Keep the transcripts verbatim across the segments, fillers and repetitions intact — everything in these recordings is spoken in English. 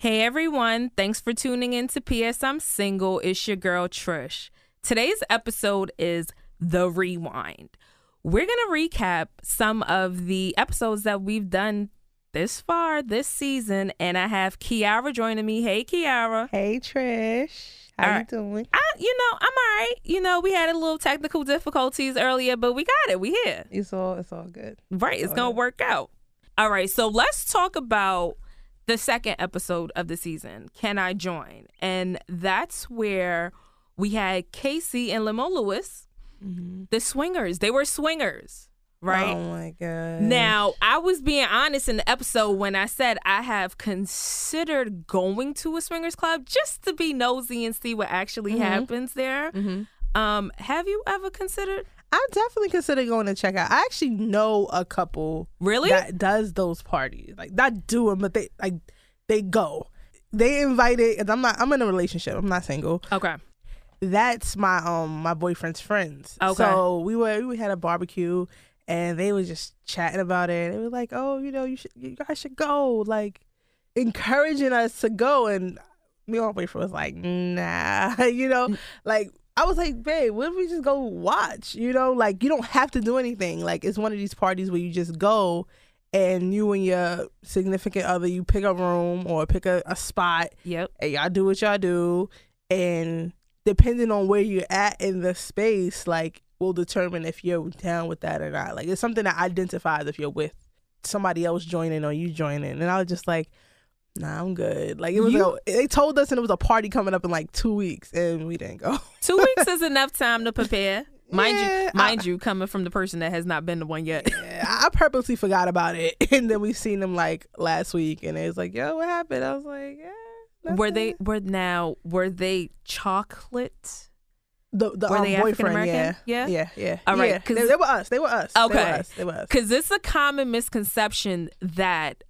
Hey everyone, thanks for tuning in to P S I'm Single. It's your girl Trish. Today's episode is The Rewind. We're going to recap some of the episodes that we've done this far this season, and I have Kiara joining me. Hey Kiara. Hey Trish. How All you right. doing? I, you know, I'm all right. You know, we had a little technical difficulties earlier, but we got it. We here. It's all it's all good. Right, it's all going to good. work out. All right, so let's talk about the second episode of the season, Can I Join? And that's where we had Casey and Limo Lewis, Mm-hmm. the swingers. They were swingers, right? Oh my god. Now, I was being honest in the episode when I said I have considered going to a swingers club just to be nosy and see what actually Mm-hmm. happens there. Mm-hmm. Um, have you ever considered? I definitely consider going to check out. I actually know a couple Really? that does those parties. Like not do them, but they like they go. They invited. And I'm not. I'm in a relationship. I'm not single. Okay. That's my um my boyfriend's friends. Okay. So we were we had a barbecue and they were just chatting about it. They were like, oh, you know, you should you guys should go, like encouraging us to go. And me and my boyfriend was like, nah, you know, like I was like, babe, what if we just go watch? You know, like you don't have to do anything. Like it's one of these parties where you just go and you and your significant other, you pick a room or pick a, a spot Yep. and y'all do what y'all do, and depending on where you're at in the space, like will determine if you're down with that or not. Like it's something that identifies if you're with somebody else joining or you joining. And I was just like, nah, I'm good. Like it was, You- like, they told us, and it was a party coming up in like two weeks, and we didn't go. Two weeks is enough time to prepare. Mind Yeah, you, mind you, coming from the person that has not been to one yet. Yeah, I purposely forgot about it, and then we seen them like last week, and it was like, yo, what happened? I was like, yeah. Were nothing. they were now were they chocolate? The, the Were um, they boyfriend, African-American? yeah, Yeah? yeah, yeah. All right, yeah. 'cause- They, they were us. They were us. They Okay. were us. They were us. Because it's a common misconception that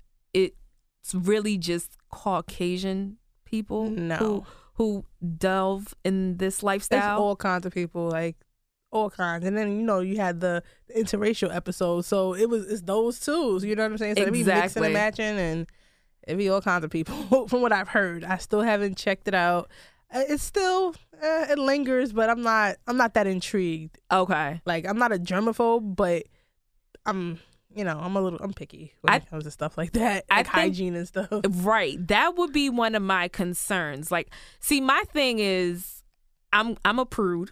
it's really just Caucasian people No. who who delve in this It's lifestyle. all kinds of people, like all kinds. And then you know you had the interracial episode, so it was it's those two. You know what I'm saying? So they be mixing Exactly. and matching, and it be all kinds of people. From what I've heard, I still haven't checked it out. Uh, It's still uh, it lingers, but I'm not I'm not that intrigued. Okay. Like I'm not a germaphobe, but I'm you know I'm a little I'm picky when I- it comes to stuff like that, I like think- hygiene and stuff. Right. That would be one of my concerns. Like, see, my thing is I'm I'm a prude,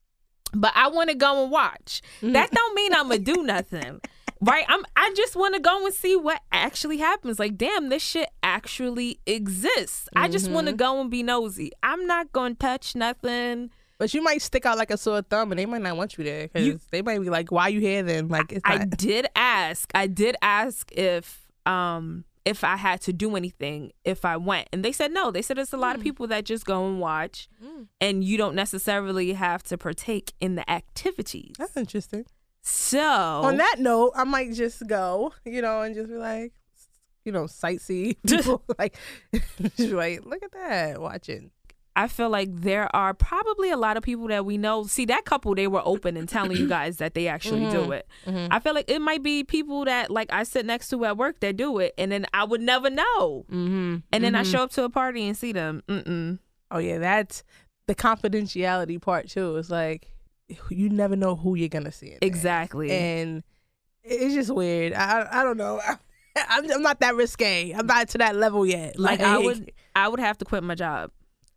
but I want to go and watch. That don't mean I'm gonna do nothing. Right? I'm I just want to go and see what actually happens. Like, damn, this shit actually exists. I just want to go and be nosy. I'm not going to touch nothing. But you might stick out like a sore thumb, and they might not want you there because You- they might be like, "Why you here then?" Like it's I not. did ask. I did ask if um if I had to do anything if I went. And they said no. They said it's a lot of people that just go and watch Mm. and you don't necessarily have to partake in the activities. That's interesting. So On that note, I might just go, you know, and just be like, you know, sightsee people. like, just be like, look at that, watching. I feel like there are probably a lot of people that we know. See, that couple, they were open and telling you guys that they actually do it. Mhm. I feel like it might be people that like I sit next to at work that do it, and then I would never know. Mm-hmm. And then I show up to a party and see them. Mm-mm. Oh yeah, that's the confidentiality part too. It's like you never know who you're gonna see. in there. Exactly. And it's just weird. I I don't know. I'm I'm not that risque. I'm not to that level yet. Like I would, I would have to quit my job.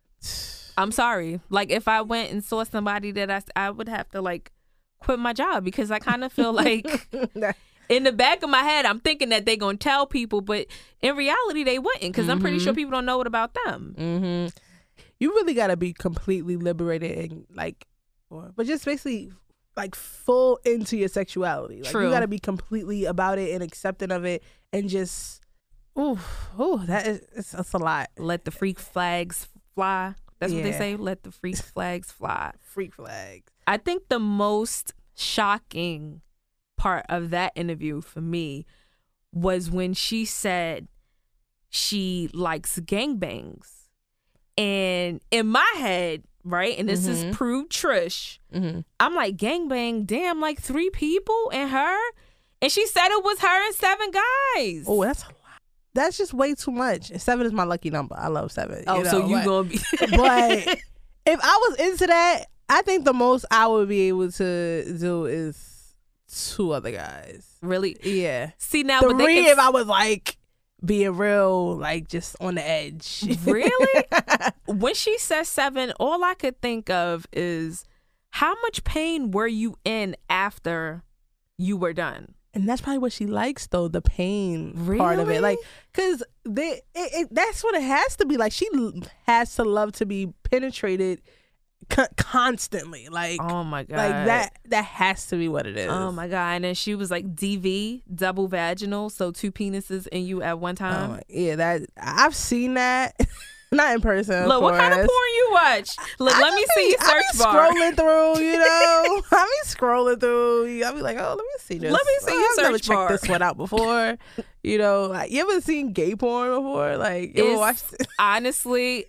I'm sorry. Like if I went and saw somebody that I, I would have to like quit my job because I kind of feel like in the back of my head I'm thinking that they're gonna tell people, but in reality they wouldn't because I'm pretty sure people don't know it about them. Mm-hmm. You really gotta be completely liberated and like, or, but just basically like full into your sexuality. Like True. you gotta be completely about it and accepting of it, and just, ooh, ooh, that is it's, it's a lot. Let the freak flags fly. That's what they Yeah. say. Let the freak flags fly. Freak flags. I think the most shocking part of that interview for me was when she said she likes gangbangs. And in my head, right, and this Mhm. is proved Trish, Mm-hmm. I'm like, gangbang, damn, like three people and her? And she said it was her and seven guys. Oh, that's a lot. that's just way too much. And seven is my lucky number. I love seven. Oh, you know, so you but, gonna be? but if I was into that, I think the most I would be able to do is two other guys. Really? Yeah. See now, Three but they can... if I was like being real, like just on the edge. Really? When she says seven, all I could think of is how much pain were you in after you were done? And that's probably what she likes, though, the pain part of it. Like, because they, it, it, that's what it has to be. Like, she l- has to love to be penetrated co- constantly. Like, oh my God. Like, that that has to be what it is. Oh my God. And then she was like D V, double vaginal, so two penises in you at one time. Oh, yeah, that I've seen that. Not in person. Look, what kind of porn you watch? Look, I let me see your search I be bar. Scrolling through, you know. I be scrolling through. I be like, oh, let me see this. Let me see oh, your I've search never bar. checked this one out before. You know, like, you ever seen gay porn before? Like, you ever watched it? Honestly,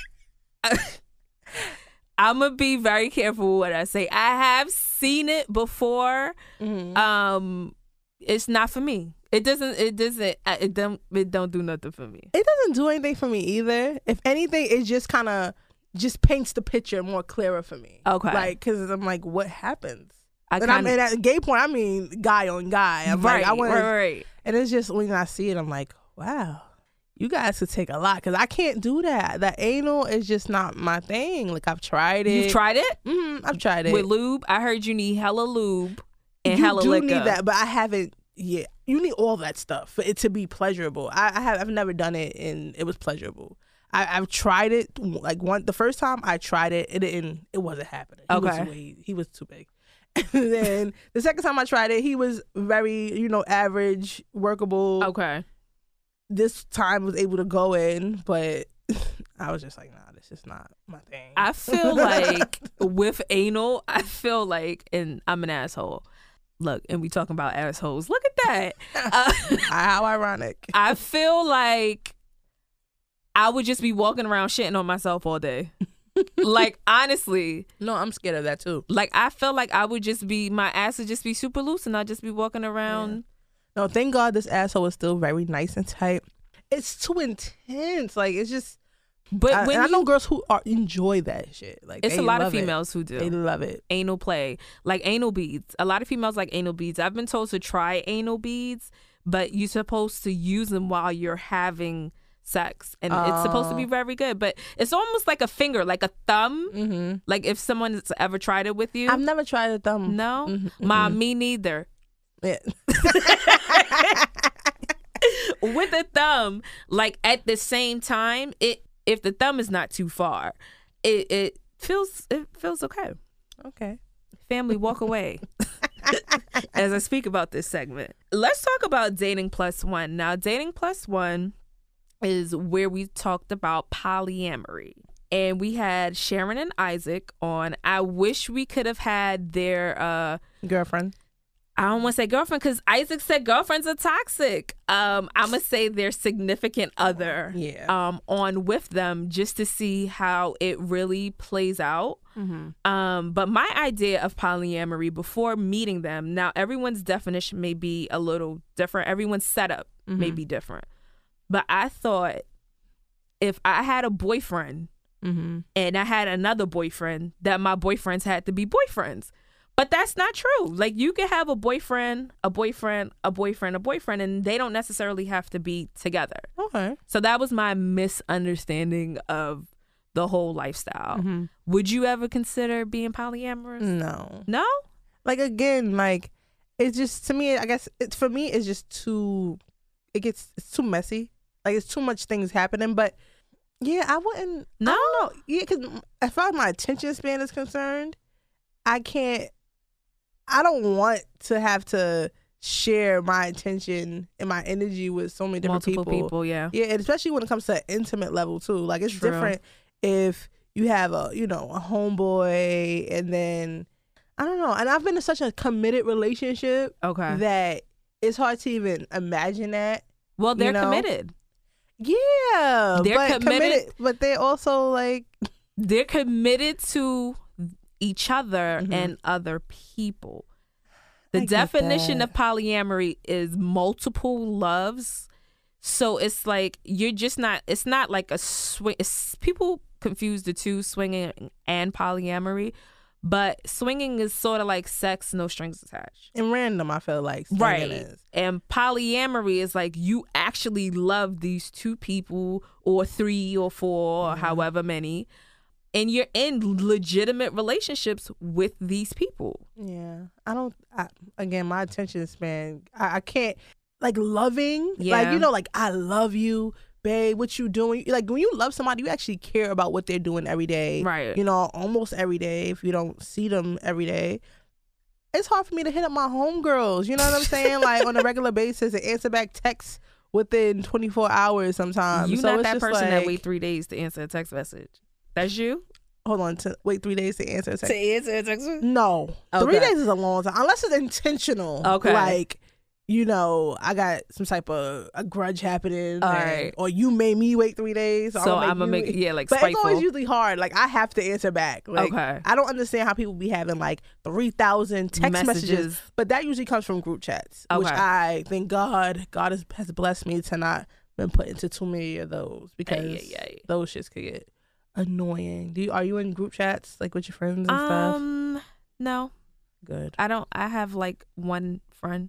I'm gonna be very careful with what I say. I have seen it before. Mm-hmm. Um, it's not for me. It doesn't. It doesn't. It don't. It don't do nothing for me. It doesn't do anything for me either. If anything, it just kind of just paints the picture more clearer for me. Okay. Like, because I'm like, what happens? I and kinda, I'm and at gay porn. I mean, guy on guy. I'm right. like, I want right. Right. And it's just when I see it, I'm like, wow, you guys could take a lot because I can't do that. The anal is just not my thing. Like, I've tried it. You've tried it? Mm-hmm, I've tried it With lube? I heard you need hella lube and you hella do liquor. need that, but I haven't. Yeah, you need all that stuff for it to be pleasurable. I, I have. I've never done it, and it was pleasurable. I, I've tried it like one. The first time I tried it, it didn't. It wasn't happening. He Okay. was way, he was too big. And then the second time I tried it, he was very, you know, average, workable. Okay. This time was able to go in, but I was just like, nah, this is not my thing. I feel like with anal, I feel like, and I'm an asshole. Look, and we talking about assholes. Look at that. Uh, How ironic. I feel like I would just be walking around shitting on myself all day. Like, honestly. No, I'm scared of that too. Like, I feel like I would just be, my ass would just be super loose and I'd just be walking around. Yeah. No, thank God this asshole is still very nice and tight. It's too intense. Like, it's just. But I, when and I you, know girls who are enjoy that shit. Like, it's they a lot of love it. females who do. They love it. Anal play, like anal beads. A lot of females like anal beads. I've been told to try anal beads, but you're supposed to use them while you're having sex, and Oh. it's supposed to be very good. But it's almost like a finger, like a thumb. Mm-hmm. Like if someone has ever tried it with you. I've never tried a thumb. No, Mm-hmm. Mom, me neither. Yeah. With a thumb, like at the same time, it if the thumb is not too far, it it feels it feels okay. Okay. Family, walk away. As I speak about this segment, let's talk about Dating Plus One. Now, Dating Plus One is where we talked about polyamory. And we had Sharon and Isaac on. I wish we could have had their uh Girlfriend. I don't want to say girlfriend because Isaac said girlfriends are toxic. Um, I'm gonna say their significant other Yeah. um on with them just to see how it really plays out. Mm-hmm. Um, but my idea of polyamory before meeting them, now everyone's definition may be a little different. Everyone's setup Mm-hmm. may be different. But I thought if I had a boyfriend Mm-hmm. and I had another boyfriend, that my boyfriends had to be boyfriends. But that's not true. Like, you can have a boyfriend, a boyfriend, a boyfriend, a boyfriend, and they don't necessarily have to be together. Okay. So that was my misunderstanding of the whole lifestyle. Mm-hmm. Would you ever consider being polyamorous? No. No? Like, again, like, it's just, to me, I guess, it's for me, it's just too, it gets, it's too messy. Like, it's too much things happening. But, yeah, I wouldn't, No? I don't know. Yeah, because as far as my attention span is concerned, I can't, I don't want to have to share my attention and my energy with so many different Multiple people. people, yeah. Yeah, and especially when it comes to an intimate level too. Like, it's True. different if you have a, you know, a homeboy and then, I don't know. And I've been in such a committed relationship Okay. that it's hard to even imagine that. Well, they're you know? committed. Yeah. They're but committed- But they're also like, They're committed to each other Mhm. and other people. The I get definition that. of polyamory is multiple loves So it's like you're just not. It's not like a swing. It's, people confuse the two, swinging and polyamory. But swinging is sort of like sex, no strings attached. And random, I feel like. Right. Is. And polyamory is like you actually love these two people or three or four mm-hmm. or however many. And you're in legitimate relationships with these people. Yeah. I don't, I, again, my attention span, I, I can't, like loving, yeah. like, you know, like I love you. Babe, what you doing? Like when you love somebody, you actually care about what they're doing every day. Right. You know, almost every day. If you don't see them every day, it's hard for me to hit up my homegirls. You know what I'm saying? Like on a regular basis and answer back texts within twenty-four hours sometimes. You're so not it's that just person like, that wait three days to answer a text message. That's you? Hold on, to wait three days to answer a text. To answer a text message? No. Okay. Three days is a long time. Unless it's intentional. Okay. Like, you know, I got some type of a grudge happening. All and, right. Or you made me wait three days. So, so I'm going to make, make, yeah, like but spiteful. it's always usually hard. Like, I have to answer back. Like, okay. I don't understand how people be having like three thousand text messages. messages. But that usually comes from group chats. Okay. Which I thank God, God has, has blessed me to not been put into too many of those. Because ay, ay, ay. those shits could get annoying. Do you, are you in group chats like with your friends and um, stuff? Um, no. Good. I don't, I have like one friend.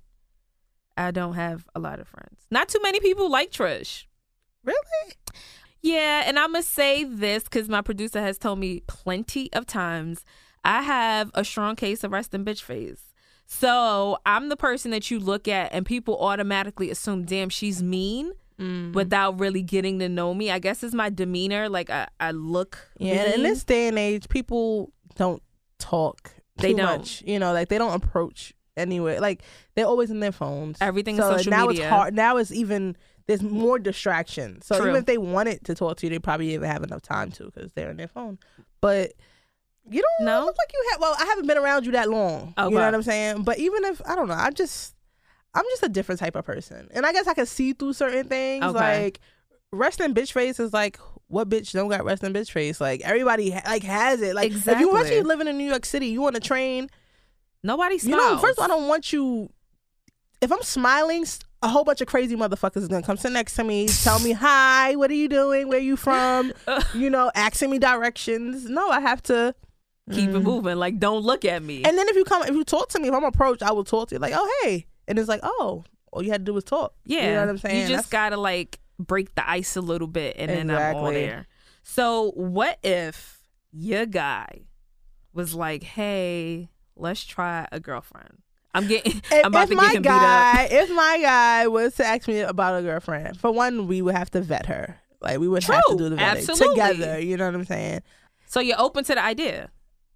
I don't have a lot of friends. Not too many people like Trish. Really? Yeah, and I'm going to say this because my producer has told me plenty of times. I have a strong case of resting bitch face. So I'm the person that you look at and people automatically assume, damn, she's mean mm. without really getting to know me. I guess it's my demeanor. Like I, I look Yeah, mean. In this day and age, people don't talk too they don't. much. You know, like they don't approach anyway. Like they're always in their phones. Everything so is social now media. It's hard. Now it's even, there's more distraction. So True. even if they wanted to talk to you, they probably didn't have enough time to because they're on their phone. But you don't no? look like you have, well, I haven't been around you that long. Okay. You know what I'm saying? But even if, I don't know, I just, I'm just a different type of person. And I guess I can see through certain things. Okay. Like resting bitch face is like, what bitch don't got resting bitch face? Like everybody ha- like has it. Like exactly. if you actually living in New York City, you on a train. Nobody smiles. You know, first of all, I don't want you. If I'm smiling, a whole bunch of crazy motherfuckers is gonna come sit next to me, tell me hi, what are you doing, where you from, you know, asking me directions. No, I have to keep mm. it moving. Like, don't look at me. And then if you come, if you talk to me, if I'm approached, I will talk to you. Like, oh hey, and it's like, oh, all you had to do was talk. Yeah, you know what I'm saying. You just That's... gotta like break the ice a little bit, and exactly. then I'm all there. So what if your guy was like, hey, let's try a girlfriend? I'm getting. If, I'm about if to my get him guy, beat up. If my guy was to ask me about a girlfriend, for one, we would have to vet her. Like we would True, have to do the vetting absolutely. together. You know what I'm saying? So you're open to the idea?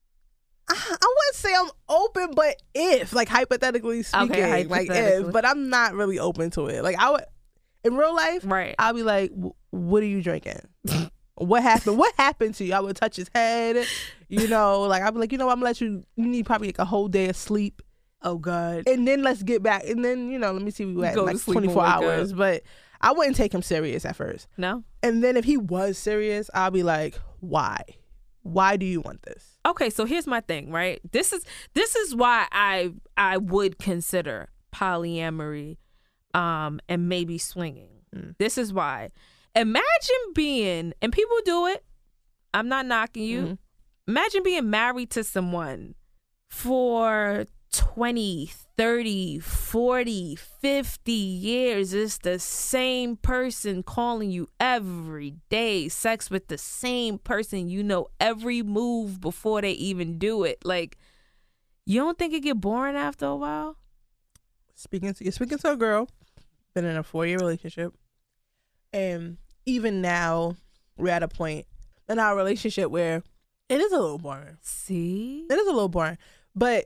I, I wouldn't say I'm open, but if, like hypothetically speaking, Okay, like hypothetically. if, but I'm not really open to it. Like I would, in real life, Right. I'll be like, what are you drinking? What happened? What happened to you? I would touch his head, you know, like I'd be like, you know what, I'm gonna let you, you need probably like a whole day of sleep. Oh God. And then let's get back. And then, you know, let me see we at Go to like sleep and twenty-four wake hours. up. But I wouldn't take him serious at first. No. And then if he was serious, I'll be like, why? Why do you want this? Okay, so here's my thing, right? This is this is why I I would consider polyamory um and maybe swinging. Mm. This is why. Imagine being, and people do it, I'm not knocking you. Mm-hmm. Imagine being married to someone for twenty, thirty, forty, fifty years. It's the same person calling you every day, sex with the same person. You know every move before they even do it. Like, you don't think it get boring after a while? Speaking to, you're speaking to a girl, been in a four-year relationship, and even now we're at a point in our relationship where it is a little boring. See? It is a little boring. But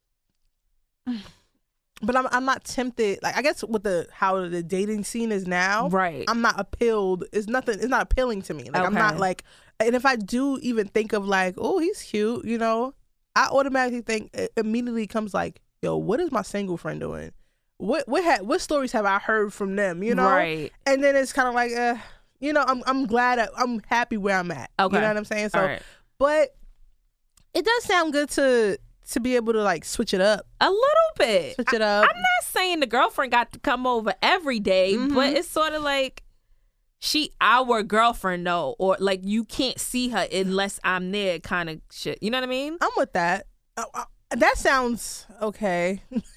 but I'm I'm not tempted. Like I guess with the how the dating scene is now, right? I'm not appealed. It's nothing. It's not appealing to me. Like okay. I'm not like. And if I do even think of like, oh, he's cute, you know, I automatically think it immediately comes like, yo, what is my single friend doing? What what ha- what stories have I heard from them? You know, right? And then it's kind of like, uh, you know, I'm I'm glad I, I'm happy where I'm at. Okay, you know what I'm saying? So, right. But it does sound good to to be able to like switch it up. A little bit. Switch it up. I, I'm not saying the girlfriend got to come over every day, Mhm. but it's sort of like she our girlfriend though, or like you can't see her unless I'm there kind of shit. You know what I mean? I'm with that. Uh, uh, that sounds okay.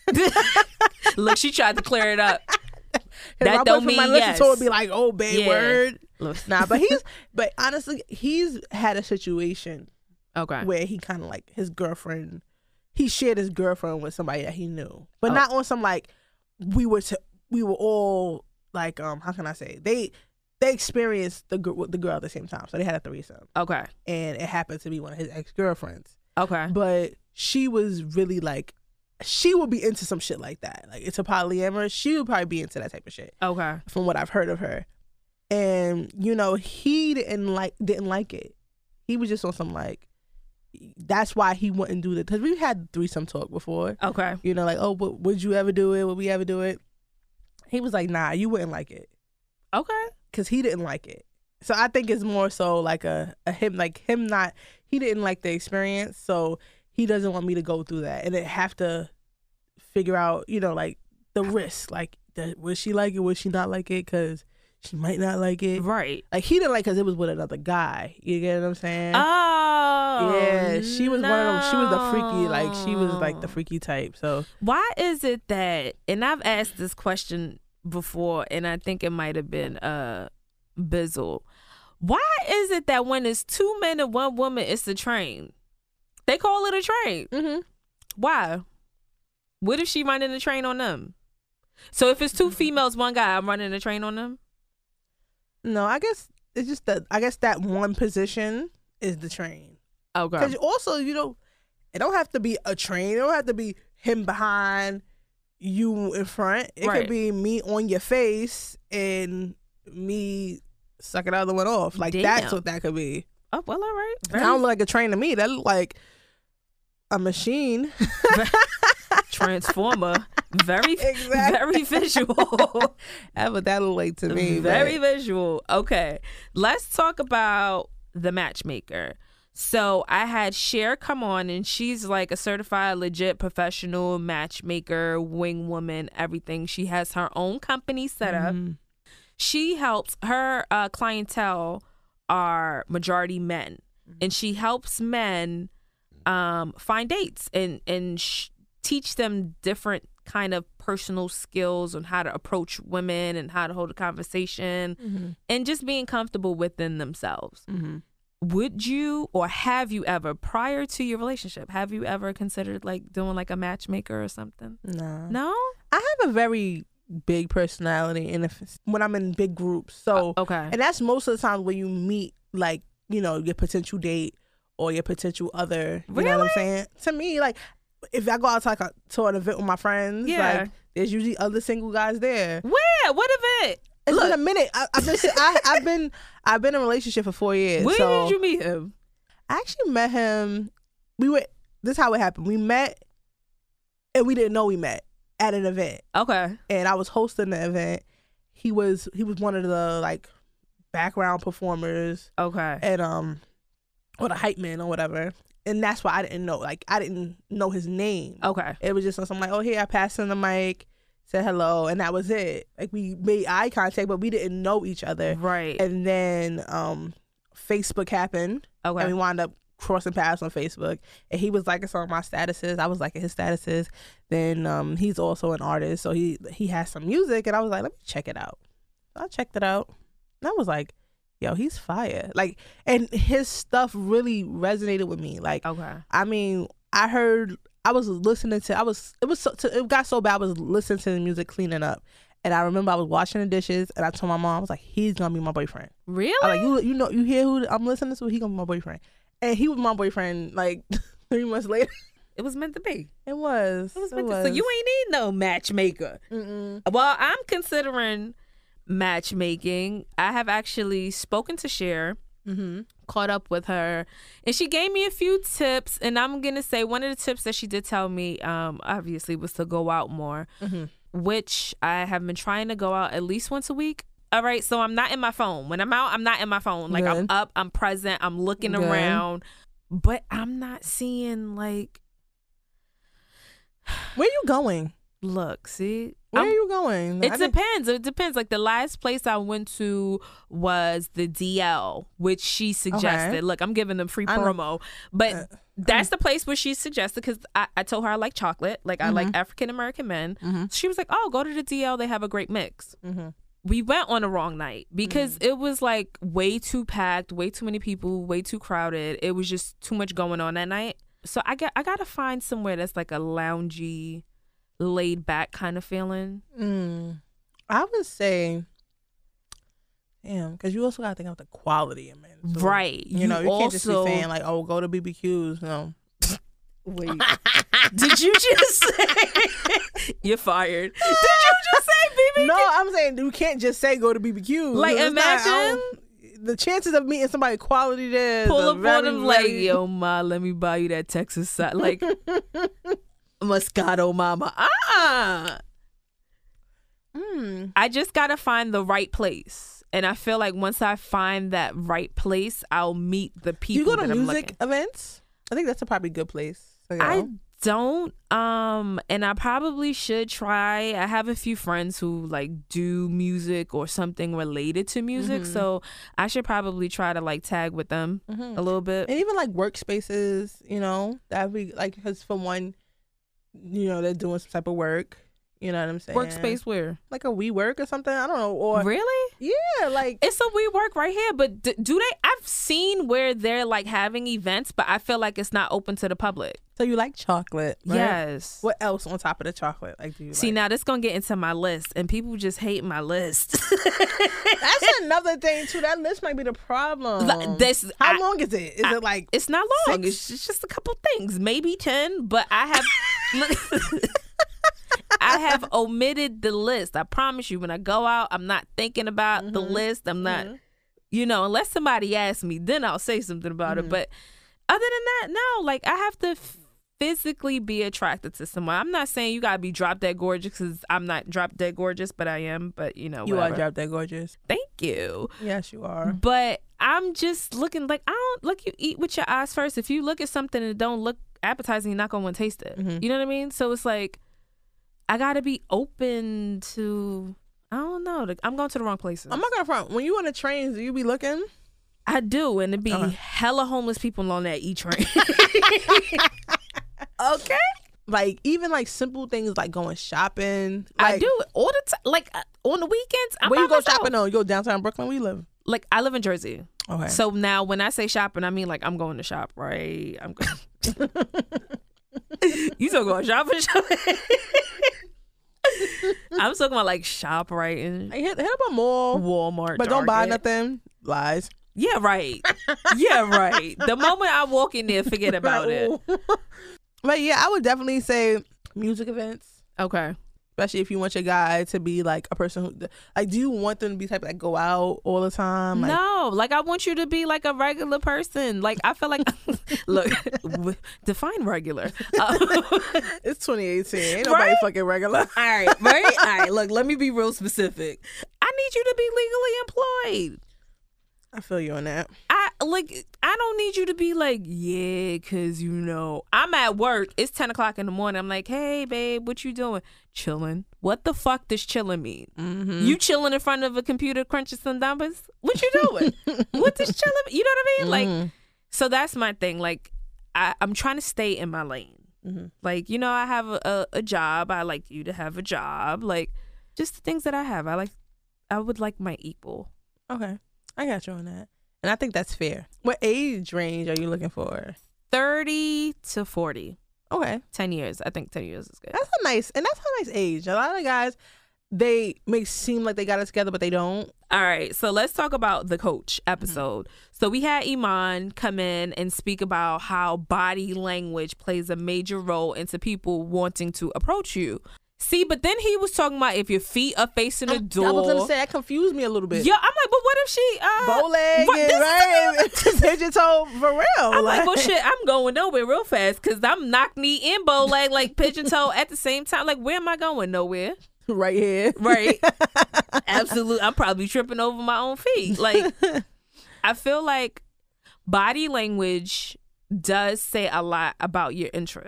Look, she tried to clear it up. That That don't don't mean mean my yes. listen to it be like, oh, babe, Yeah. word. Look. Nah, but he's, but honestly, he's had a situation Okay. where he kind of like his girlfriend, he shared his girlfriend with somebody that he knew, but Oh. not on some like we were to, we were all like um how can I say they they experienced the gr- with the girl at the same time, so they had a threesome, Okay. and it happened to be one of his ex girlfriends, Okay. but she was really like she would be into some shit like that, like it's a polyamorous. She would probably be into that type of shit, Okay. from what I've heard of her. And you know, he didn't like didn't like it. He was just on some like, that's why he wouldn't do it, because we've had threesome talk before. Okay. You know, like, oh, but would you ever do it? Would we ever do it? He was like, nah, you wouldn't like it, Okay. because he didn't like it. So I think it's more so like a, a him, like him not, he didn't like the experience, so he doesn't want me to go through that and then have to figure out, you know, like the risk, like the, would she like it? Would she not like it? Because she might not like it. Right. Like he didn't like because it was with another guy. You get what I'm saying? Oh. yeah, she was no. one of them. She was the freaky, like she was like the freaky type. So Why is it that, and I've asked this question before, and I think it might have been uh Bizzle. Why is it that when it's two men and one woman, it's a train? They call it a train. mm-hmm. Why? What if she running the train on them? So if it's two females, one guy, I'm running the train on them? no, I guess it's just that. I guess that one position is the train. Okay. Because also, you know, it don't have to be a train. It don't have to be him behind, you in front. It Right. could be me on your face and me sucking the other one off. Like Damn. that's what that could be. Oh, well, all right. That don't look like a train to me. That look like a machine. Transformer. Very, Exactly. very visual. That's what that look like to me. Very but- visual. Okay. Let's talk about the matchmaker. So I had Cher come on, and she's like a certified, legit professional matchmaker, wing woman, everything. She has her own company set up. Mhm. She helps, her uh, clientele are majority men, and she helps men um, find dates and, and sh- teach them different kind of personal skills on how to approach women and how to hold a conversation Mhm. and just being comfortable within themselves. Mhm. Would you, or have you ever, prior to your relationship, have you ever considered like doing like a matchmaker or something? No. No? I have a very big personality, and if it's, when I'm in big groups, so Okay. and that's most of the time when you meet, like, you know, your potential date or your potential other. You know what I'm saying? To me, like, if I go out to, like, a, to an event with my friends, Yeah. like, there's usually other single guys there. Where? What event? It's Look. been a minute. I, I've been, I, I've been, I've been in a relationship for four years. Where so did you meet him? I actually met him. We were. This is how it happened. We met, and we didn't know we met at an event. Okay. And I was hosting the event. He was he was one of the like background performers Okay. and um or the hype man or whatever. And that's why I didn't know. Like I didn't know his name. Okay. It was just something like, oh, here, I passed him the mic, said hello, and that was it. Like we made eye contact, but we didn't know each other. Right. And then um Facebook happened, Okay. and we wound up crossing paths on Facebook. And he was liking some of my statuses. I was liking his statuses. Then um he's also an artist, so he he has some music, and I was like, let me check it out. I checked it out, and I was like, yo, he's fire. Like, and his stuff really resonated with me. Like, Okay. I mean, I heard, I was listening to, I was, it was, so, to, it got so bad, I was listening to the music cleaning up. And I remember I was washing the dishes, and I told my mom, I was like, he's gonna be my boyfriend. Really? I was like, you, you know, you hear who I'm listening to? He gonna be my boyfriend. And he was my boyfriend like three months later. It was meant to be. It was. It was It meant to. was. So you ain't need no matchmaker. Mm-mm. Well, I'm considering matchmaking. I have actually spoken to Cher, Mm-hmm. caught up with her, and she gave me a few tips. And I'm gonna say one of the tips that she did tell me, um, obviously, was to go out more, Mm-hmm. which I have been trying to go out at least once a week. All right, so I'm not in my phone. When I'm out, I'm not in my phone. Like I'm Good. up, I'm present, I'm looking Good. around, but I'm not seeing like Where you going? Look, see, Where I'm- are you going? It I didn't- depends. It depends. Like the last place I went to was the D L, which she suggested. Okay. Look, I'm giving them free I know. promo, but Uh, that's the place where she suggested because I, I told her I like chocolate, like I like African American men. Mhm. She was like, "Oh, go to the D L. They have a great mix." Mhm. We went on the wrong night because Mm. it was like way too packed, way too many people, way too crowded. It was just too much going on that night. So I got I gotta find somewhere that's like a loungy, laid back kind of feeling. Mm. I would say, damn, because you also got to think of the quality of men. too. Right. You, know, you can't just be also- saying like, "Oh, go to B B Qs." No. Wait. Did you just say you're fired? Did you just say B B Q? No, I'm saying you can't just say go to B B Qs. Like, It's not- I imagine- don't- the chances of meeting somebody quality there. Pull is up very, on them like, very- yo, ma, let me buy you that Texas side. Like, Moscato Mama. Ah. Mm. I just gotta find the right place, and I feel like once I find that right place, I'll meet the Do people. you go to that I'm music looking. events? I think that's a probably good place. to go. I don't, um, and I probably should try. I have a few friends who like do music or something related to music, Mhm. so I should probably try to like tag with them Mhm. a little bit. And even like workspaces, you know, that'd be like, because for one, you know, they're doing some type of work. You know what I'm saying? Workspace where? like a WeWork or something. I don't know. Or Really? yeah, like It's a WeWork right here, but d- do they? I've seen where they're like having events, but I feel like it's not open to the public. so you like chocolate? Right? Yes. What else on top of the chocolate? Like, do you See, like? now this gonna get into my list, and people just hate my list. That's another thing too. That list might be the problem. Like, this- How I- long is it? Is I- it like It's not long. Six? It's just, just a couple things, maybe ten. But I have, I have omitted the list. I promise you. When I go out, I'm not thinking about the Mhm. list. I'm not, Mhm. you know, unless somebody asks me, then I'll say something about Mhm. it. But other than that, no. Like I have to f- physically be attracted to someone. I'm not saying you gotta be drop dead gorgeous because I'm not drop dead gorgeous, but I am. But you know, you whatever. are drop dead gorgeous? Thank you. Yes, you are. But I'm just looking like I don't look. You eat with your eyes first. If you look at something and it don't look appetizing, you're not gonna want to taste it. Mhm. You know what I mean? So it's like I gotta be open to. I don't know. like, I'm going to the wrong places. I'm not gonna front. When you on the trains, do you be looking? I do, and it be Okay. hella homeless people on that E train. Okay, Like even like simple things like going shopping. I Like, do it all the time. Like uh, on the weekends, I'm Where you by go myself. shopping? No, you go downtown Brooklyn. Where you live? Like I live in Jersey. Okay. So now when I say shopping, I mean like I'm going to shop, right? I'm going. You talking about shopping, shopping? I'm talking about like shop right in Hey, hit, hit up a mall, Walmart, but don't buy Target. nothing. Lies. Yeah, right. Yeah, right. The moment I walk in there, forget about it. But yeah, I would definitely say music events. Okay. Especially if you want your guy to be like a person who, like, do you want them to be type of like go out all the time? Like, No, like I want you to be like a regular person. Like I feel like, look, w- define regular. Um, it's twenty eighteen. Ain't nobody Right? fucking regular. All right, right? All right, look, let me be real specific. I need you to be legally employed. I feel you on that. I like I don't need you to be like, yeah, cause you know, I'm at work. It's ten o'clock in the morning. I'm like, hey babe, what you doing? Chilling. What the fuck does chilling mean? Mm-hmm. You chilling in front of a computer crunching some numbers? What you doing? What does chilling mean? You know what I mean? Like, Mhm. so that's my thing. Like I, I'm trying to stay in my lane. Mhm. Like, you know, I have a, a, a job. I like you to have a job. Like, just the things that I have. I like I would like my equal. Okay. I got you on that. And I think that's fair. What age range are you looking for? thirty to forty. Okay. ten years. I think ten years is good. That's a nice, and that's a nice age. A lot of guys, they may seem like they got it together, but they don't. All right, so let's talk about the coach episode. So we had Iman come in and speak about how body language plays a major role into people wanting to approach you. See, but then he was talking about if your feet are facing the I'm- door. I was gonna say that confused me a little bit. Yeah, I'm like, but what if she uh Bow leg, right, and, this is- right? Pigeon toe for real. I'm like, well, shit, I'm going nowhere real fast because I'm knock knee and bow leg, like pigeon toe at the same time. Like, where am I going? Nowhere. right here. Right. Absolutely. I'm probably tripping over my own feet. Like, I feel like body language does say a lot about your interest.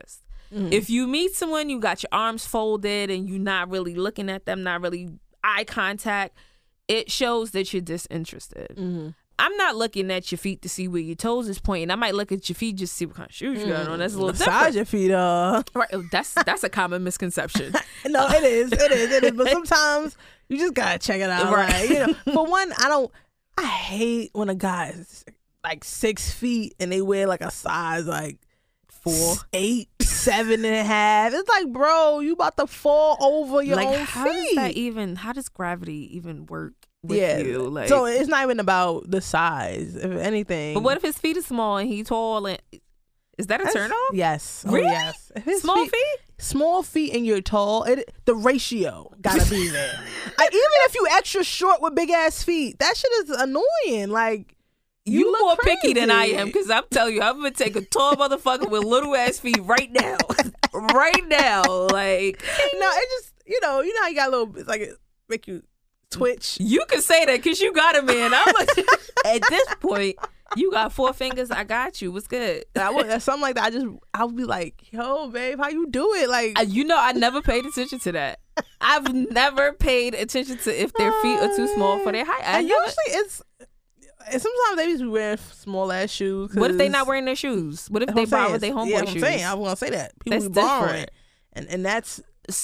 Mm. If you meet someone, you got your arms folded and you're not really looking at them, not really eye contact, it shows that you're disinterested. Mm-hmm. I'm not looking at your feet to see where your toes is pointing. I might look at your feet just to see what kind of shoes you got on. That's a little Massage different. your feet, uh. Right. That's that's a common misconception. No, it is, it is, it is. But sometimes you just gotta check it out, Right. right? You know, for one, I don't. I hate when a guy is like six feet and they wear like a size like Four. eight, seven and a half. It's like, bro, you about to fall over your Like, own how feet. does that even? How does gravity even work with yeah. you? Like, So it's not even about the size, if anything. but what if his feet are small and he tall? And is that a That's- turn off? Yes. Really? Oh, yes. If his Small feet? Small feet and you're tall, it the ratio gotta be there. I, even if you extra short with big ass feet, that shit is annoying. Like You, you look more picky than I crazy. am, because I'm telling you, I'm gonna take a tall motherfucker with little ass feet right now, right now. Like, No, it just you know, you know how you got a little. It's like it make you twitch. you can say that because you got a man. I'm like, at this point, you got four fingers. I got you. What's good? I would something like that. I just I would be like, yo, babe, how you do it? Like Uh, You know, I never paid attention to that. I've never paid attention to if their feet are too small for their height. I and never- usually it's. And sometimes they just be wearing small ass shoes. what if they 'cause- not wearing their shoes? What if That's they what I'm borrow saying. their homeboy yeah, I'm shoes? saying I was gonna say that people That's be borrowing, different. and and that's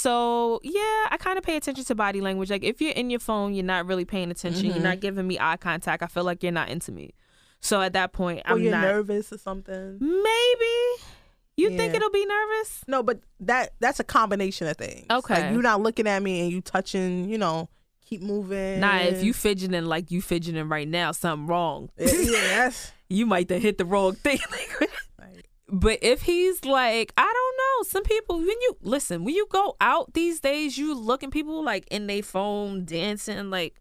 So yeah, I kind of pay attention to body language. Like if you're in your phone, you're not really paying attention. Mm-hmm. You're not giving me eye contact. I feel like you're not into me. So at that point, or I'm you're not. nervous or something. Maybe you think Yeah. it'll be nervous? No, but that that's a combination of things. Okay. like you're not looking at me and you touching. You know, keep moving. Nah, if you fidgeting like you fidgeting right now, something wrong. yeah, yeah, that's You might have hit the wrong thing. like, But if he's like, I don't know, some people, when you listen, when you go out these days, you looking people like in their phone dancing, like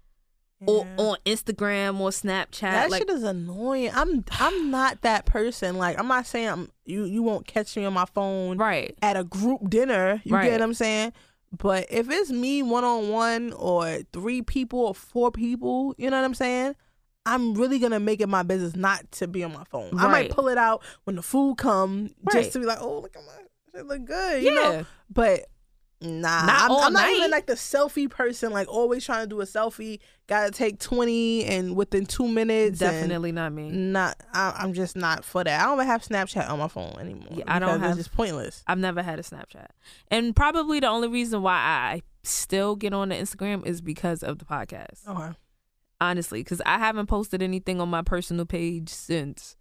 or yeah. on Instagram or Snapchat. That like, shit is annoying. I'm I'm not that person. Like I'm not saying I'm, you you won't catch me on my phone right. at a group dinner. You Right. get what I'm saying? But if it's me one on one or three people or four people, you know what I'm saying? I'm really gonna make it my business not to be on my phone. I might Right. pull it out when the food come Right. just to be like, oh look at my, it look good, you Yeah. know. But nah, Not I'm, all I'm not night. even like the selfie person. Like always trying to do a selfie. Gotta take twenty and within two minutes. and Definitely not me. Not. I, I'm just not for that. I don't even have Snapchat on my phone anymore. Yeah, I don't because have- It's just pointless. I've never had a Snapchat. And probably the only reason why I still get on the Instagram is because of the podcast. Okay. Honestly, because I haven't posted anything on my personal page since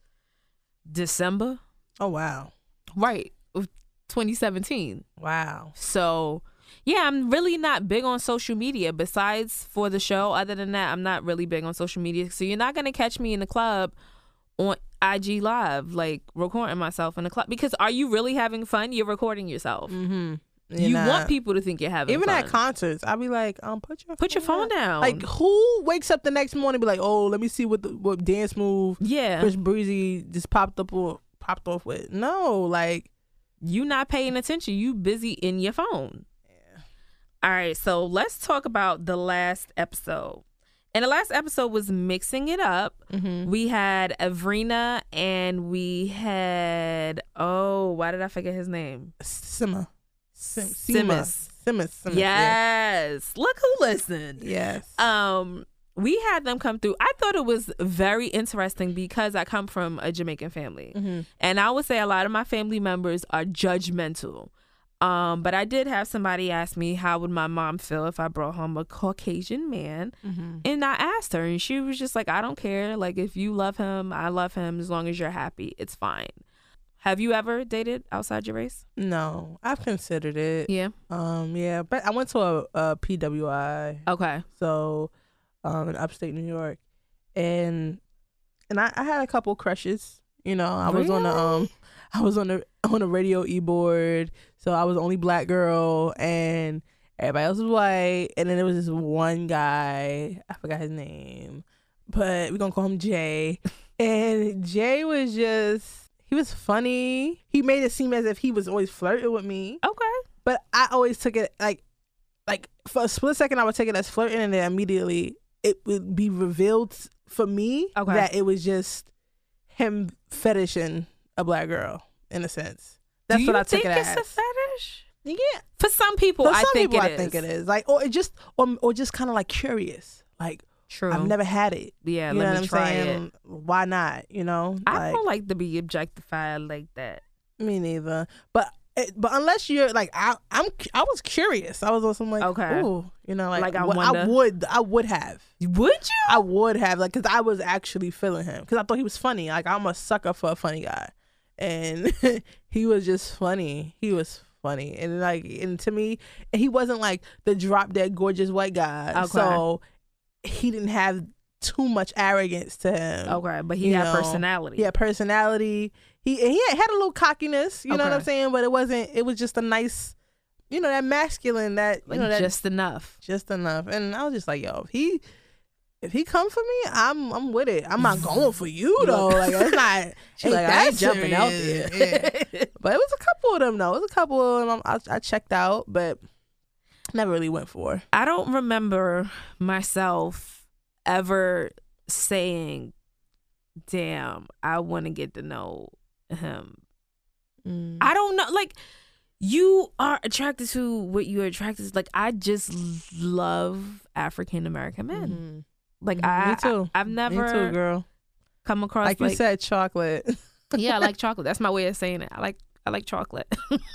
December. Oh wow. Right. Of twenty seventeen. Wow. So, yeah, I'm really not big on social media. Besides for the show, other than that, I'm not really big on social media. So you're not going to catch me in the club on I G Live, like recording myself in the club. Because are you really having fun? You're recording yourself. Mm-hmm. You want people to think you're having even fun. at concerts. I'll be like, um, put your Put your phone down. Like, who wakes up the next morning and be like, oh, let me see what the, what dance move yeah, Chris Breezy just popped up or popped off with? No, like, you not paying attention. You busy in your phone. yeah. All right, so let's talk about the last episode. And the last episode was mixing it up. Mm-hmm. We had Avrina and we had, oh, why did I forget his name? Simma. Sim- Simmis. Simmis. Simmis. Yeah. Yes. Look who listened. Yes. Um, we had them come through. I thought it was very interesting because I come from a Jamaican family. Mm-hmm. And I would say a lot of my family members are judgmental. Um, but I did have somebody ask me how would my mom feel if I brought home a Caucasian man. Mm-hmm. And I asked her and she was just like, I don't care. Like if you love him, I love him. As long as you're happy, it's fine. Have you ever dated outside your race? No, I've considered it. Yeah. Um, yeah, but I went to a, a P W I, Okay. so um, in upstate New York, and and I, I had a couple crushes. You know, I was on the um, I was on the on the radio e board, so I was the only black girl, and everybody else was white, and then there was this one guy, I forgot his name, but we're gonna call him Jay, and Jay was just. He was funny. He made it seem as if he was always flirting with me. Okay. But I always took it like, like for a split second, I would take it as flirting, and then immediately it would be revealed for me Okay. that it was just him fetishing a black girl in a sense. That's Do what you I took think it it's as. a fetish? Yeah. For some people, For I some think people, it I is. think it is. Like, or it just, or, or just kind of like curious. Like, True. I've never had it. Yeah, you let know me what I'm try saying? it. Why not? You know, I like, don't like to be objectified like that. me neither. But it, but unless you're like, I I'm I was curious. I was also like, Okay. ooh, you know, like, Like, I what- I wonder. would I would have. Would you? I would have, like, because I was actually feeling him because I thought he was funny. Like, I'm a sucker for a funny guy, and he was just funny. He was funny, and like, and to me, he wasn't like the drop dead gorgeous white guy. Okay. So he didn't have too much arrogance to him. Okay, but he You had know, personality. He had personality. He he had, had a little cockiness. You know what Okay. I'm saying? But it wasn't. It was just a nice, you know, that masculine. That you Like, know that just enough. just enough. And I was just like, yo, if he if he come for me, I'm I'm with it. I'm not going for you though. Like, it's not. She ain't like, that I ain't jumping out serious. there. Yeah. But it was a couple of them though. It was a couple of them I, I checked out, but never really went for. I don't remember myself ever saying, damn, I want to get to know him. Mm. I don't know. Like, you are attracted to what you're attracted to. Like, I just love African American men. Mhm. Like, Mhm. I, Me too. I, I've never Me too, girl. come across Like, like, you said, chocolate. yeah, I like chocolate. That's my way of saying it. I like I like chocolate.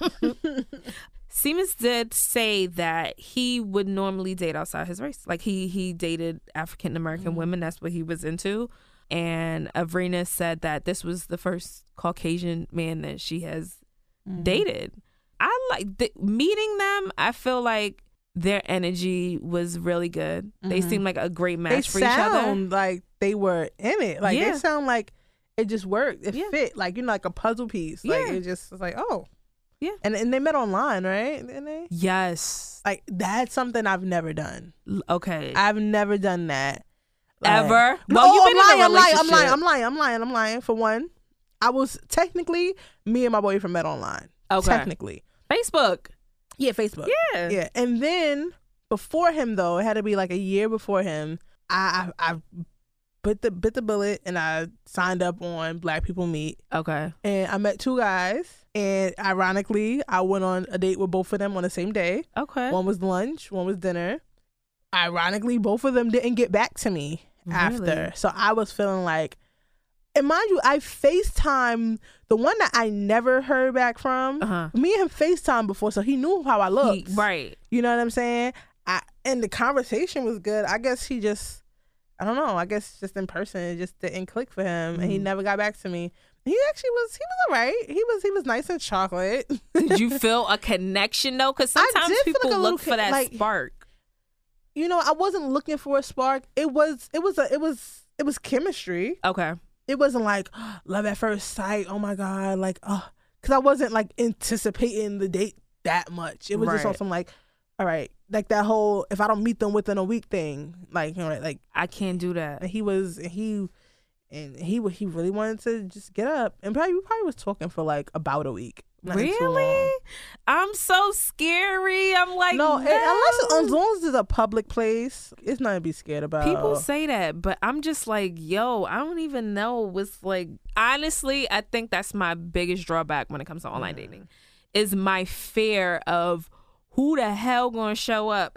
Siemens did say that he would normally date outside his race. Like, he he dated African American Mm. women. That's what he was into. And Avrina said that this was the first Caucasian man that she has Mhm. dated. I like th- meeting them. I feel like their energy was really good. They Mhm. seemed like a great They match for each other. sound like they were in it. Like, Yeah. they sound like it just worked. It Yeah. fit. Like, you know, like a puzzle piece. Like, Yeah. it just was like, oh. Yeah. And and they met online, right? Didn't they? Yes. Like, that's something I've never done. L- Okay. I've never done that. Like- Ever? No, Well, you've I'm been in a lying, I'm lying, I'm relationship. lying, I'm lying, I'm lying, I'm lying. For one, I was technically, me and my boyfriend met online. Okay. Technically. Facebook. Yeah, Facebook. Yeah. Yeah. And then before him though, it had to be like a year before him, I I, I bit the bit the bullet and I signed up on Black People Meet. Okay. And I met two guys. And ironically, I went on a date with both of them on the same day. Okay. One was lunch, one was dinner. Ironically, both of them didn't get back to me after. Really? So I was feeling like, and mind you, I FaceTime the one that I never heard back from. Uh-huh. Me and him FaceTime before, so he knew how I looked. He- right. You know what I'm saying? I and the conversation was good. I guess he just, I don't know. I guess just in person, it just didn't click for him, and he Mhm. never got back to me. He actually was. He was alright. He was. He was nice and chocolate. Did you feel a connection though? Because I sometimes did feel people like a little look for con- that like- spark. You know, I wasn't looking for a spark. It was. It was a. It was. It was chemistry. Okay. It wasn't like love at first sight. Oh my god, like, oh, because I wasn't like anticipating the date that much. It was just Right. on some like, all right, like that whole if I don't meet them within a week thing, like, you know, like I can't do that. and he was and he and he wa- he really wanted to just get up and probably we probably was talking for like about a week. Nothing too long. Really? I'm so scary. I'm like, No, no. and unless as long as it's a public place, it's nothing to be scared about. People say that, but I'm just like, yo, I don't even know what's like. Honestly, I think that's my biggest drawback when it comes to online Yeah. dating, is my fear of who the hell gonna show up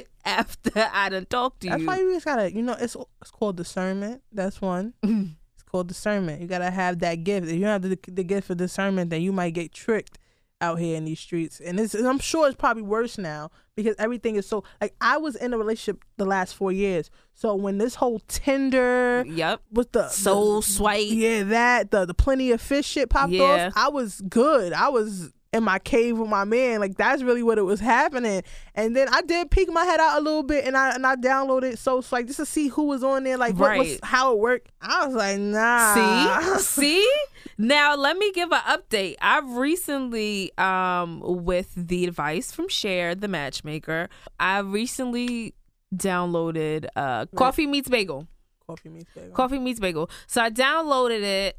after I done talked to That's you. why you just gotta, you know, it's it's called discernment. That's one. It's called discernment. You gotta have that gift. If you don't have the, the gift of discernment, then you might get tricked out here in these streets. And it's, and I'm sure it's probably worse now because everything is so like I was in a relationship the last four years. So when this whole Tinder Yep. with the Soul the, swipe. yeah, that the the plenty of fish shit popped Yeah. off, I was good. I was in my cave with my man. Like that's really what it was happening. And then I did peek my head out a little bit and I and I downloaded so like just to see who was on there, like what was Right. how it worked. I was like, nah. See? See? Now let me give an update. I've recently, um, with the advice from Cher, the matchmaker, I recently downloaded uh Coffee Meets Bagel. Coffee meets bagel. Coffee Meets Bagel. So I downloaded it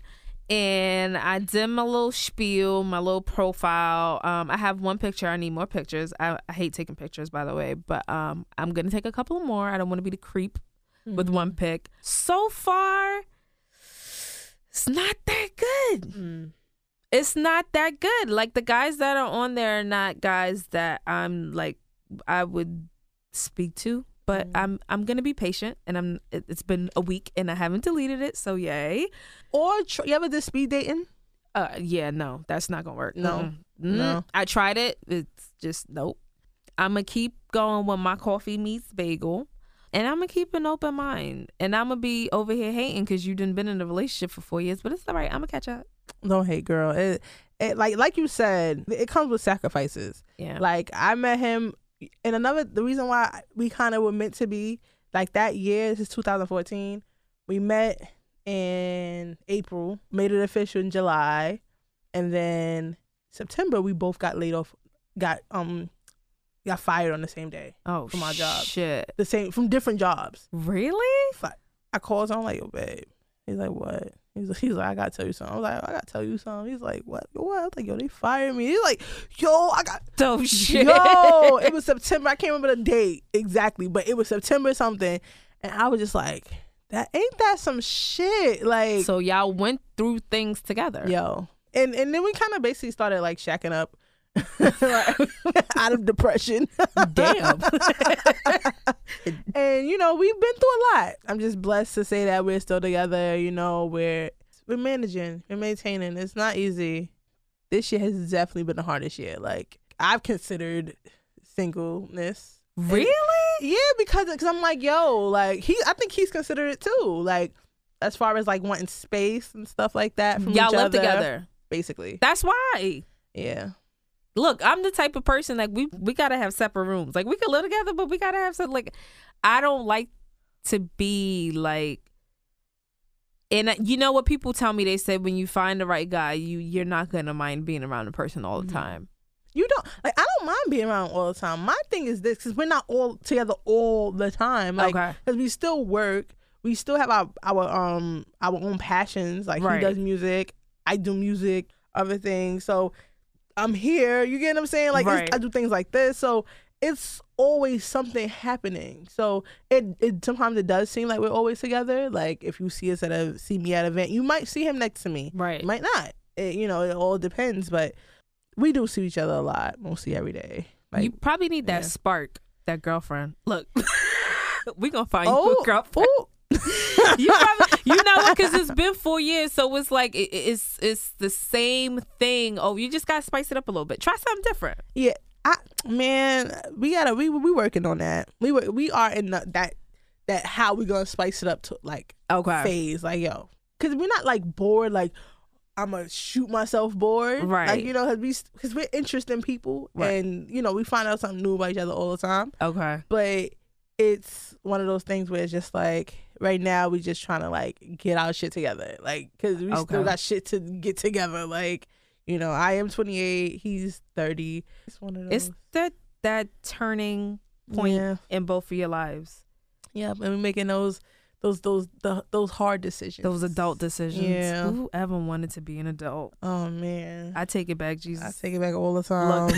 and I did my little spiel, my little profile. Um, I have one picture. I need more pictures. I, I hate taking pictures, by the way, but um, I'm gonna take a couple more. I don't want to be the creep with one pic. So far, it's not that good. Mm. it's not that good. Like the guys that are on there are not guys that I'm like I would speak to. But mm. I'm I'm gonna be patient, and I'm. It, it's been a week, and I haven't deleted it, so yay. Or tr- you ever did speed dating? Uh, yeah, no, that's not gonna work. No, mm-hmm. no. I tried it. It's just nope. I'm gonna keep going with my coffee meets bagel, and I'm gonna keep an open mind, and I'm gonna be over here hating because you didn't been in a relationship for four years. But it's all right. I'm gonna catch up. Don't hate, girl. It, it like like you said, it comes with sacrifices. Yeah. Like I met him. And another, the reason why we kind of were meant to be, like that year, this is two thousand fourteen, we met in April, made it official in July, and then September, we both got laid off, got um, got fired on the same day. Oh, from our jobs. Shit. The same, from different jobs. Really? I called him, I'm like, yo, babe. He's like, what? He's like, he's like, I gotta tell you something. I was like, I gotta tell you something. He's like, what? What? I was like, yo, they fired me. He's like, yo, I got. Oh shit. Yo, it was September. I can't remember the date exactly, but it was September something, and I was just like, that ain't that some shit? Like, so y'all went through things together. Yo, and and then we kind of basically started like shacking up. Like, out of depression. Damn. And you know, we've been through a lot. I'm just blessed to say that we're still together. You know, we're we're managing, we're maintaining. It's not easy. This year has definitely been the hardest year. Like, I've considered singleness. Really? And, yeah, because cause I'm like, yo, like he I think he's considered it too. Like, as far as like wanting space and stuff like that from y'all each live other, together. Basically. That's why. Yeah. Look, I'm the type of person like we we gotta have separate rooms. Like we could live together, but we gotta have some. Like, I don't like to be like. And you know what people tell me? They say when you find the right guy, you you're not gonna mind being around a person all the time. You don't like. I don't mind being around all the time. My thing is this, because we're not all together all the time. Like, okay. Because we still work. We still have our our um our own passions. Like right. He does music. I do music. Other things. So. I'm here, you get what I'm saying? Like, right. it's, I do things like this, so it's always something happening. So it, it sometimes it does seem like we're always together. Like, if you see us at a see me at an event, you might see him next to me, right? You might not. It, you know, it all depends. But we do see each other a lot, mostly every day. Like, you probably need that yeah. spark, that girlfriend. Look, we gonna find oh, you a girlfriend. Oh. you probably, you know, because it's been four years, so it's like it, it's it's the same thing. Oh, you just gotta spice it up a little bit. Try something different. Yeah, I man, we gotta we we working on that. We were we are in the, that that how we gonna spice it up to like okay. phase. Like, yo, because we're not like bored. Like, I'm gonna shoot myself bored. Right. Like, you know, because we because we're interested in people, right. And you know, we find out something new about each other all the time. Okay. But it's one of those things where it's just like, right now we just trying to like get our shit together, like, because we okay. still got shit to get together. Like, you know, I am twenty-eight, he's thirty. It's one of those. It's that that turning point yeah. in both of your lives. Yeah, and we're making those those those the, those hard decisions, those adult decisions. Yeah. Who ever wanted to be an adult? Oh man, I take it back, Jesus. I take it back all the time.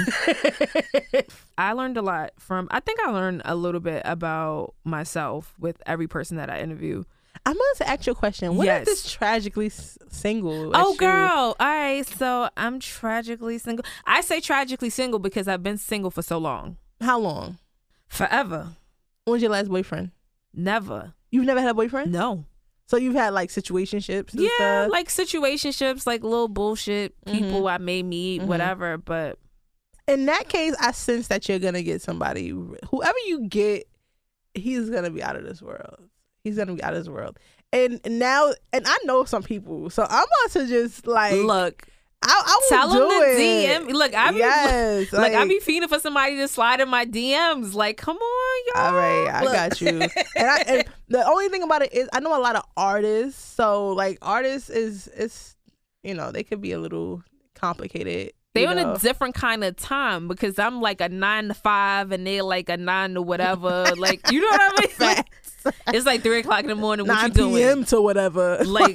Look, I learned a lot from. I think I learned a little bit about myself with every person that I interview. I'm going to ask you a question. When yes. is this tragically s- single? Oh, issue? girl. All right. So I'm tragically single. I say tragically single because I've been single for so long. How long? Forever. When was your last boyfriend? Never. You've never had a boyfriend? No. So you've had like situationships and yeah, stuff? like situationships, like little bullshit people mm-hmm. I may meet, mm-hmm. whatever. But in that case, I sense that you're going to get somebody. Whoever you get, he's going to be out of this world. He's going to be out of this world. And now, and I know some people, so I'm about to just like. Look. I, I Tell do them to it. D M. Look, I be yes, like, like I be feeding for somebody to slide in my D Ms. Like, come on, y'all. All right, I Look. got you. and, I, and the only thing about it is, I know a lot of artists. So, like, artists is is you know, they could be a little complicated. They on a different kind of time because I'm like a nine to five and they're like a nine to whatever. Like, you know what I mean? Like, it's like three o'clock in the morning. What you doing? nine p.m. to whatever. Like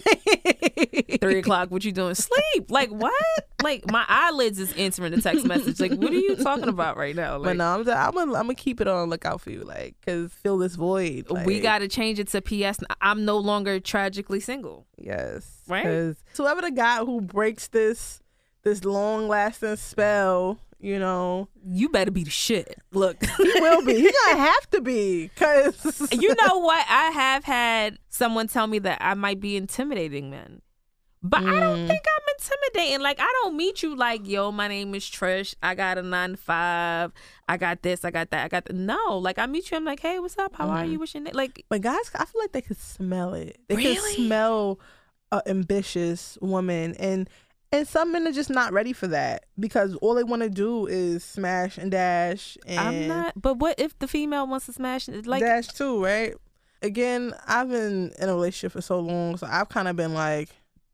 three o'clock. What you doing? Sleep. Like what? Like my eyelids is answering the text message. Like what are you talking about right now? Like, but no, I'm I'm gonna I'm gonna keep it on lookout for you. Like, cause fill this void. Like, we gotta change it to P S. I'm no longer tragically single. Yes. Right. So whoever the guy who breaks this this long lasting spell, you know. You better be the shit. Look. He will be. He gonna have to be. Cause you know what? I have had someone tell me that I might be intimidating men. But mm. I don't think I'm intimidating. Like, I don't meet you like, yo, my name is Trish. I got a nine to five. I got this. I got that. I got the No. Like, I meet you. I'm like, hey, what's up? How mm. are you? What's your name? Like, but guys, I feel like they could smell it. They really? could smell an ambitious woman. And and some men are just not ready for that because all they want to do is smash and dash. And I'm not. But what if the female wants to smash? Like, dash too, right? Again, I've been in a relationship for so long, so I've kind of been like,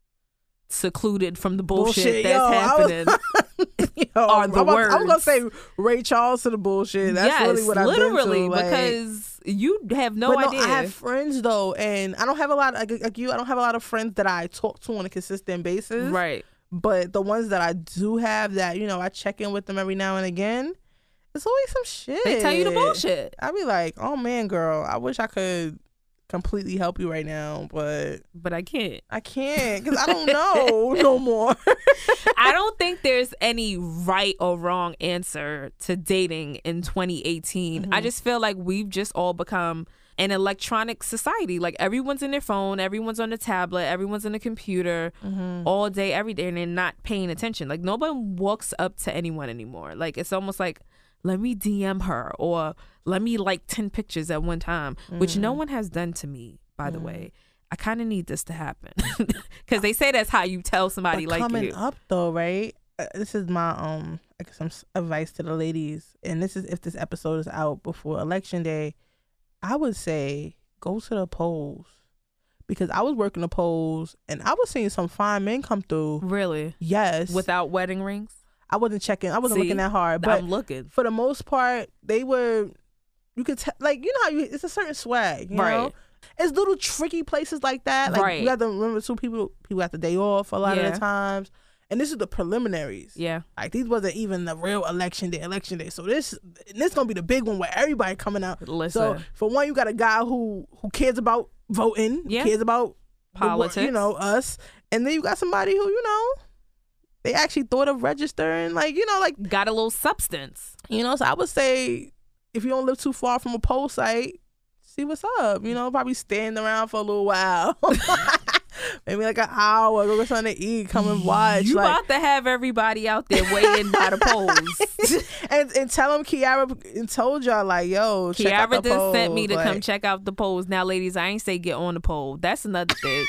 secluded from the bullshit, bullshit that's yo, happening yo, are the I'm, words. I was gonna say Ray Charles to the bullshit. That's yes, really what I've literally, been to. Like, because you have no but idea. No, I have friends though, and I don't have a lot like, like you. I don't have a lot of friends that I talk to on a consistent basis. Right. But the ones that I do have, that you know, I check in with them every now and again. It's always some shit. They tell you the bullshit. I be like, oh man, girl, I wish I could completely help you right now, but but I can't. I can't because I don't know no more. I don't think there's any right or wrong answer to dating in twenty eighteen. Mm-hmm. I just feel like we've just all become an electronic society. Like everyone's in their phone, everyone's on the tablet, everyone's on the computer mm-hmm. all day, every day, and they're not paying attention. Like no one walks up to anyone anymore. Like it's almost like, let me D M her or let me like ten pictures at one time, mm. which no one has done to me, by mm. the way. I kind of need this to happen because they say that's how you tell somebody but like coming you. up though, right? Uh, this is my um, I guess some advice to the ladies, and this is if this episode is out before election day. I would say go to the polls because I was working the polls and I was seeing some fine men come through. Really? Yes. Without wedding rings? I wasn't checking. I wasn't See, looking that hard. But I'm looking. For the most part, they were, you could tell, like, you know how you, it's a certain swag, you right. know? It's little tricky places like that. Like, right. you have to remember, two people, people have the day off a lot yeah. of the times. And this is the preliminaries. Yeah. Like, these wasn't even the real election day, election day. So this, this going to be the big one where everybody coming out. Listen. So, for one, you got a guy who, who cares about voting, yeah. cares about politics, the, you know, us. And then you got somebody who, you know, they actually thought of registering, like, you know, like... got a little substance. You know, so I would say if you don't live too far from a poll site, see what's up. You know, probably stand around for a little while. Maybe like an hour, go get something to eat, come and watch. You like, about to have everybody out there waiting by the polls. and and tell them Kiara told y'all, like, yo, check out the Kiara just polls. sent me to like, come check out the polls. Now, ladies, I ain't say get on the poll. That's another thing.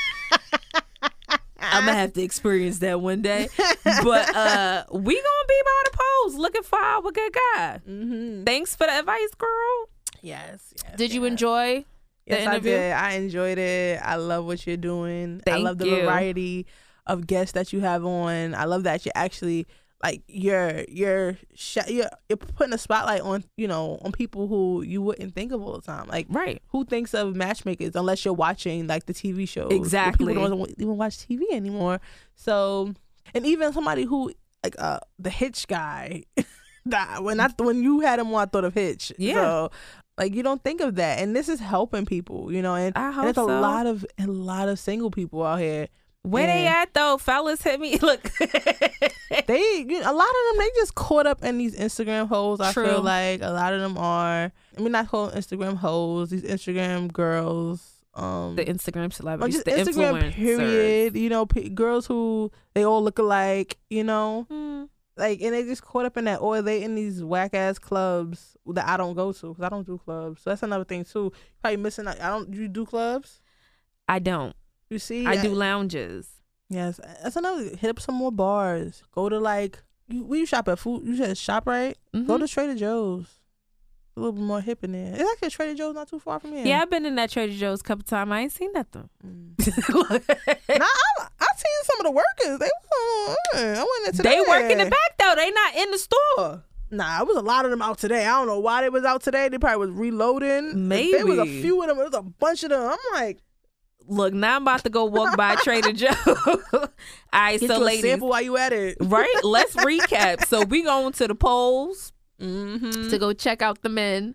I'm gonna have to experience that one day, but uh, we gonna be by the polls looking for our good guy. Mm-hmm. Thanks for the advice, girl. Yes. yes did yes. you enjoy the yes, interview? I did. I enjoyed it. I love what you're doing. Thank I love the you. variety of guests that you have on. I love that you're actually like you're you're sh- you're, you're putting a spotlight on, you know, on people who you wouldn't think of all the time. Like, right? Who thinks of matchmakers unless you're watching like the T V shows? Exactly. People don't even watch T V anymore. So, and even somebody who like uh the Hitch guy. that when I when you had him on, I thought of Hitch. Yeah. So, like, you don't think of that, and this is helping people, you know. And, I hope and it's so. a lot of a lot of single people out here. Where and they at though? Fellas, hit me. Look, they you know, a lot of them they just caught up in these Instagram hoes. I True. feel like a lot of them are. I mean, not called Instagram hoes. These Instagram girls. Um, the Instagram or celebrities, just the Instagram influencers. period. You know, p- girls who they all look alike. You know. Hmm. Like, and they just caught up in that, or they in these whack ass clubs that I don't go to because I don't do clubs. So that's another thing too. Probably missing. I don't. You do clubs? I don't. You see, I do lounges. Yes, that's another. Hit up some more bars. Go to like, you, where you shop at? Food. You said ShopRite. Mm-hmm. Go to Trader Joe's. A little bit more hip in there. It's actually a Trader Joe's not too far from here. Yeah, I've been in that Trader Joe's a couple times. I ain't seen nothing. Mm. nah, I, I seen some of the workers. They was. Uh, I went into They that. work in the back though. They not in the store. Nah, it was a lot of them out today. I don't know why they was out today. They probably was reloading. Maybe. There was a few of them. There was a bunch of them. I'm like, look, now I'm about to go walk by Trader Joe. All right, get so you a ladies, sample while you at it. right? Let's recap. So we going to the polls Mm-hmm. to go check out the men.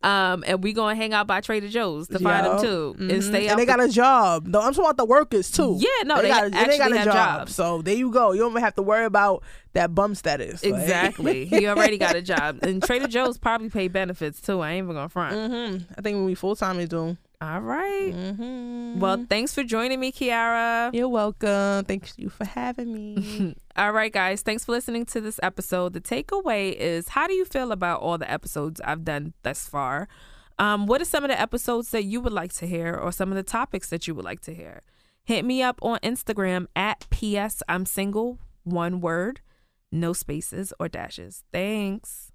Um, and we gonna hang out by Trader Joe's to find them Yup. too, and Mhm. stay. And out they the- got a job. No, I'm talking about the workers too. Yeah, no, they, got, actually and they got a have job. jobs. So there you go. You don't even have to worry about that bum status. Like. Exactly. He already got a job, and Trader Joe's probably pay benefits too. I ain't even gonna front. Mm-hmm. I think when we full time, they do. All right. Mm-hmm. Well, thanks for joining me, Kiara. You're welcome. Thank you for having me. All right, guys. Thanks for listening to this episode. The takeaway is, how do you feel about all the episodes I've done thus far? Um, what are some of the episodes that you would like to hear, or some of the topics that you would like to hear? Hit me up on Instagram at P S I'm single, one word, no spaces or dashes. Thanks.